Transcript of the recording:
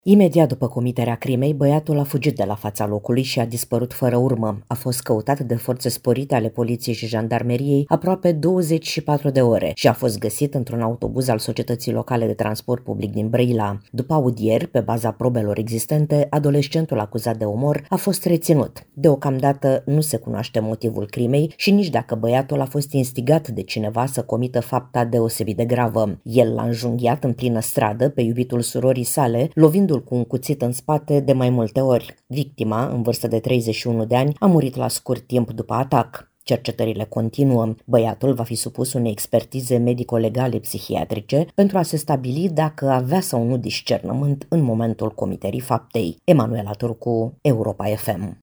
Imediat după comiterea crimei, băiatul a fugit de la fața locului și a dispărut fără urmă. A fost căutat de forțe sporite ale poliției și jandarmeriei aproape 24 de ore și a fost găsit într-un autobuz al Societății Locale de Transport Public din Brăila. După audieri, pe baza probelor existente, adolescentul acuzat de omor a fost reținut. Deocamdată nu se cunoaște motivul crimei și nici dacă băiatul a fost instigat de cineva să comită fapta deosebit de gravă. El l-a înjunghiat în plină stradă pe iubitul surorii sale, lovindu-l cu un cuțit în spate de mai multe ori. Victima, în vârstă de 31 de ani, a murit la scurt timp după atac. Cercetările continuă. Băiatul va fi supus unei expertize medico-legale psihiatrice pentru a se stabili dacă avea sau nu discernământ în momentul comiterii faptei. Emanuela Turcu, Europa FM.